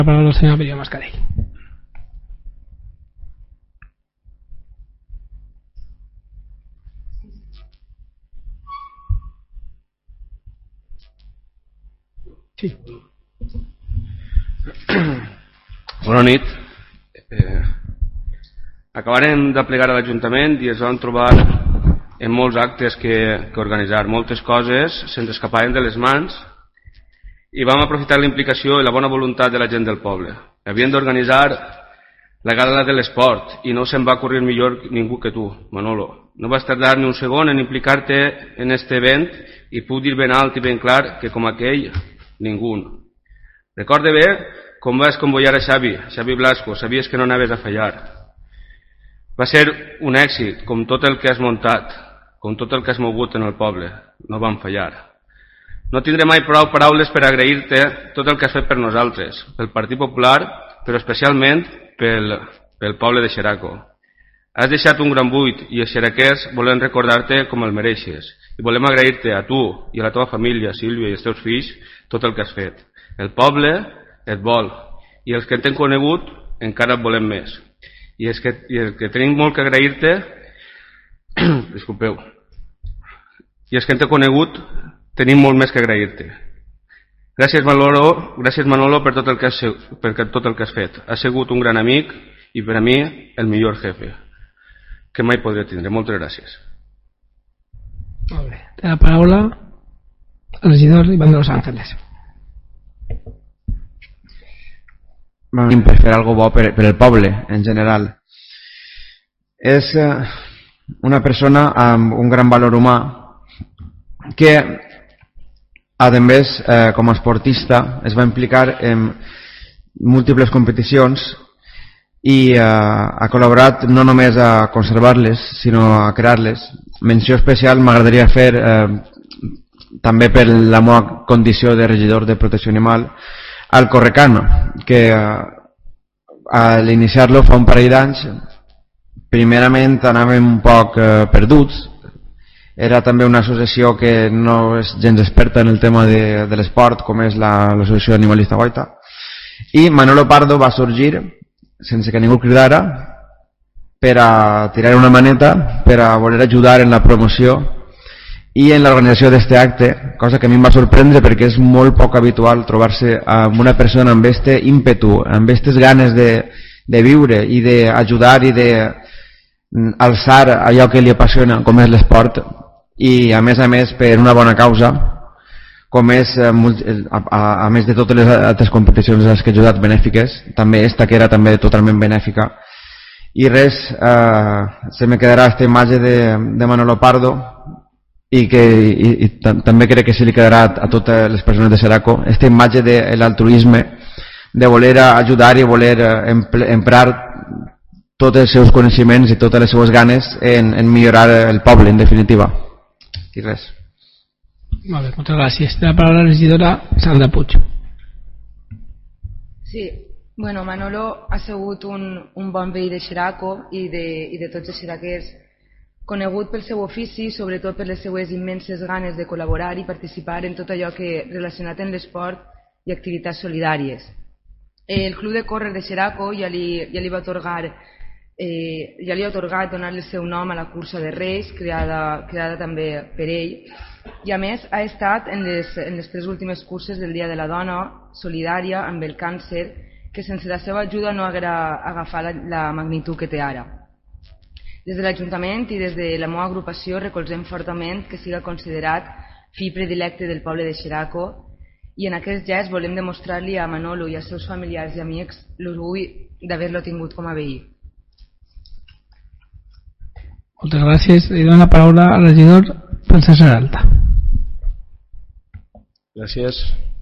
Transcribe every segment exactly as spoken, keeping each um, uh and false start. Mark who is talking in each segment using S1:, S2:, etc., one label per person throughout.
S1: La paraula al senyor Pere Mascarell. Sí.
S2: Bona nit. Eh, acabarem de plegar a l'Ajuntament i es van trobar en molts actes que, que organitzar. Moltes coses se'ns escapaven de les mans i vam aprofitar la implicació i la bona voluntat de la gent del poble. Havien d'organitzar la gala de l'esport i no se'n va ocorrir millor ningú que tu, Manolo. No vas tardar ni un segon en implicar-te en este event i puc dir ben alt i ben clar que com aquell, ningú. Recorde bé com vas convoiar a Xavi, Xavi Blasco, sabies que no anaves a fallar. Va ser un èxit, com tot el que has muntat, com tot el que has mogut en el poble, no van fallar. No tindré mai prou paraules per agrair-te tot el que has fet per nosaltres, pel Partit Popular, però especialment pel, pel poble de Xeraco. Has deixat un gran buit i els xeraquers volem recordar-te com el mereixes i volem agrair-te a tu i a la teva família, Sílvia, i els teus fills, tot el que has fet. El poble et vol i els que t'hem conegut encara et volem més. I els que, i els que tenim molt que agrair-te, disculpeu, i els que t'hem conegut tenim molt més que agrair-te. Gràcies Manolo, gràcies Manolo per tot el que has, per tot el que has fet. Has sigut un gran amic i per a mi el millor jefe que mai podré tindre. Moltes gràcies.
S1: Molt bé. Té la paraula el regidor Iván de Los Ángeles.
S3: Venim per fer alguna cosa bo per, per el poble en general. És eh, una persona amb un gran valor humà que a més, eh, com a esportista, es va implicar en múltiples competicions i eh, ha col·laborat no només a conservar-les, sinó a crear-les. Menció especial m'agradaria fer, eh, també per la meva condició de regidor de protecció animal, al Correcano, que eh, a l'iniciar-lo fa un parell d'anys, primerament anàvem un poc eh, perduts. Era també una associació que no és gens experta en el tema de, de l'esport, com és l'associació animalista Goita. I Manolo Pardo va sorgir, sense que ningú cridara, per a tirar una maneta, per a voler ajudar en la promoció i en l'organització d'aquest acte, cosa que a mi em va sorprendre perquè és molt poc habitual trobar-se amb una persona amb este ímpetu, amb aquestes ganes de, de viure i d'ajudar i d'alçar allò que li apassiona, com és l'esport, i a més a més per una bona causa, com és a, a, a més de totes les altres competicions a les que he ajudat benèfiques, també esta que era també totalment benèfica. I res, eh, se me quedarà aquesta imatge de, de Manolo Pardo i que i, i també crec que se li quedarà a totes les persones de Xeraco, aquesta imatge de l'altruisme, de voler ajudar i voler emprar tots els seus coneixements i totes les seues ganes en, en millorar el poble, en definitiva. I res.
S1: Molt bé, moltes gràcies. Té la paraula la regidora Sandra Puig.
S4: Sí, bueno, Manolo ha sigut un, un bon veí de Xeraco i de, i de tots els xeraquers, conegut pel seu ofici, sobretot per les seues immenses ganes de col·laborar i participar en tot allò que relacionat amb l'esport i activitats solidàries. El Club de Córrer de Xeraco ja li, ja li va atorgar Eh, ja li ha atorgat donar el seu nom a la cursa de Reis, creada, creada també per ell, i a més ha estat en les, en les tres últimes curses del Dia de la Dona solidària amb el càncer, que sense la seva ajuda no haguera agafat la, la magnitud que té ara. Des de l'Ajuntament i des de la meva agrupació recolzem fortament que siga considerat fill predilecte del poble de Xeraco, i en aquest gest volem demostrar-li a Manolo i als seus familiars i amics l'orgull d'haver-lo tingut com a veí.
S1: Moltes gràcies. Li dono la paraula al regidor Francesc Serralta.
S5: Gràcies.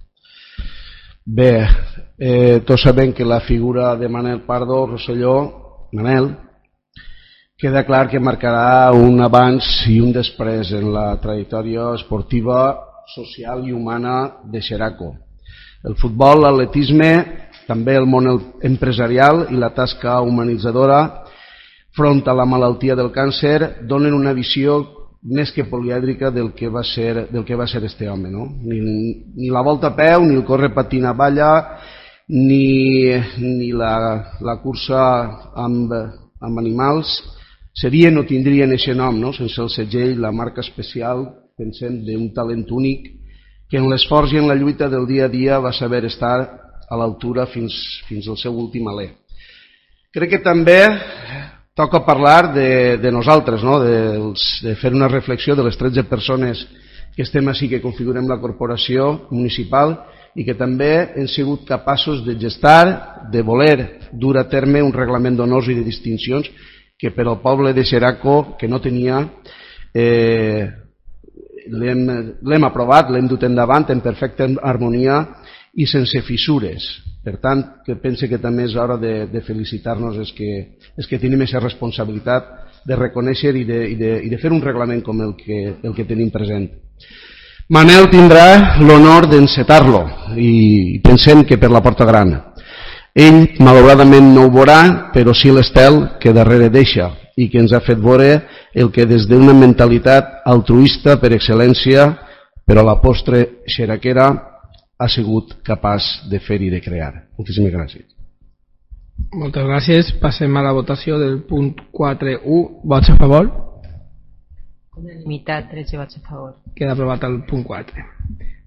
S5: Bé, eh, tots sabem que la figura de Manel Pardo Rosselló, Manel, queda clar que marcarà un abans i un després en la trajectòria esportiva, social i humana de Xeraco. El futbol, l'atletisme, també el món empresarial i la tasca humanitzadora front a la malaltia del càncer donen una visió més que polièdrica del que va ser, del que va ser este home, no? Ni, ni la volta a peu, ni el corre patina balla, ni, ni la, la cursa amb, amb animals serien o tindrien aquest nom, no? Sense el segell, la marca especial, pensem, d'un talent únic que en l'esforç i en la lluita del dia a dia va saber estar a l'altura fins, fins al seu últim alè. Crec que també toca parlar de, de nosaltres, no? de, de fer una reflexió de les tretze persones que estem així, que configurem la corporació municipal i que també hem sigut capaços de gestar, de voler dur a terme un reglament d'honors i de distincions que per al poble de Xeraco, que no tenia, eh, l'hem aprovat, l'hem dut endavant en perfecta harmonia i sense fissures. Per tant, que pense que també és hora de, de felicitar-nos és que, és que tenim aquesta responsabilitat de reconèixer i de, i de, i de fer un reglament com el que, el que tenim present. Manel tindrà l'honor d'encetar-lo i pensem que per la porta gran. Ell, malauradament, no ho veurà, però sí l'estel que darrere deixa i que ens ha fet veure el que des d'una mentalitat altruista per excel·lència, però a la postre xeraquera, ha sigut capaç de fer i de crear. Moltíssimes gràcies.
S1: Moltes gràcies. Passem a la votació del punt quatre u. Vots a favor?
S6: Unanimitat, tretze vots a favor.
S1: Queda aprovat el punt quatre.